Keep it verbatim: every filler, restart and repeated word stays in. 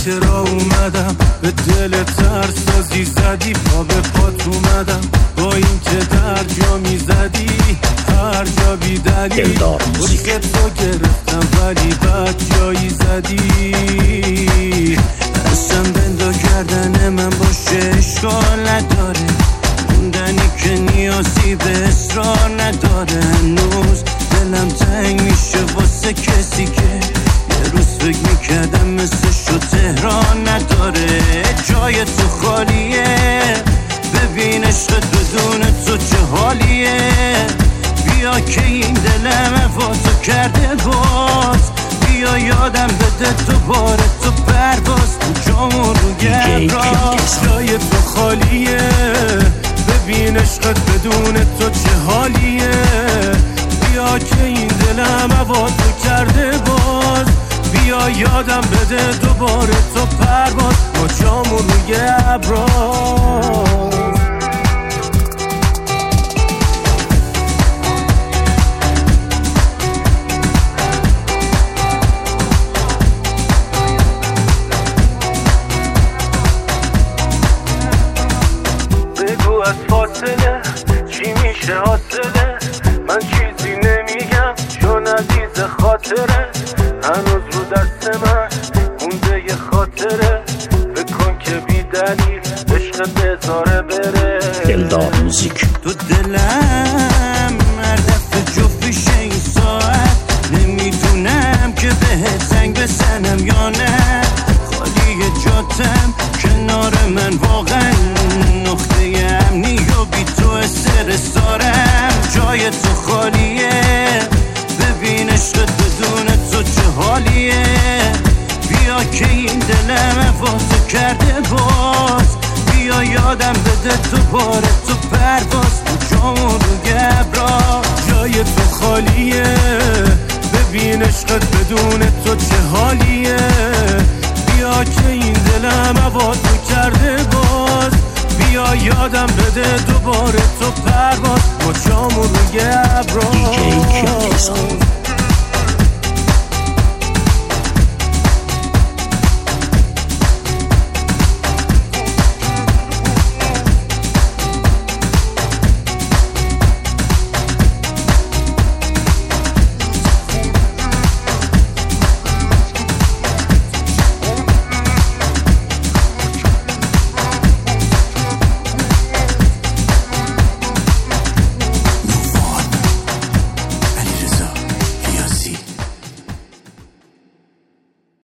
چرا اومدم به دل ترسازی زدی، پا به پات اومدم با این که در جا میزدی هر جا بی دلیل بسکه تو گرفتم ولی بد جایی زدی. اصلا بندو کردن من باشه اشکال نداره، موندنی که نیازی به اصرار نداره. هنوز دلم تنگ میشه واسه کسی که یه روز فکر میکردم مثل شو تهران نداره. جای تو خالیه، ببین عشقت بدون تو چه حالیه. بیا که این دلم واسه کرده باز، بیا یادم بده دوباره تو پرواز تو جامون رو گراز. جای تو خالیه، ببین عشقت بدون تو چه حالیه. بیا که این دلم واسه کرده باز، بیا یادم بده دوباره تو پرواز با جامون روی ابراز. بگو از فاصله چی میشه حاصله، من چیزی نمیگم چون عزیز خاطره. هنوز رو دست من مونده یه خاطره، بکن که بی دلیل عشق بذاره بره. دلدار موزیک. تو دلم هر دفعه جفتش این ساعت، نمیدونم که بهت زنگ بزنم یا نه. خالی جاتم کنار من واقعا نقطه امنی و بی تو استرسارم. جای تو خالیه، ببین عشقت بدون تو چه حالیه. بیا که این دلم واسه کرده باز، بیا یادم بده دوباره تو پرواز تو جامون رو گبراز. جای تو خالیه، ببین عشقت بدون تو چه حالیه.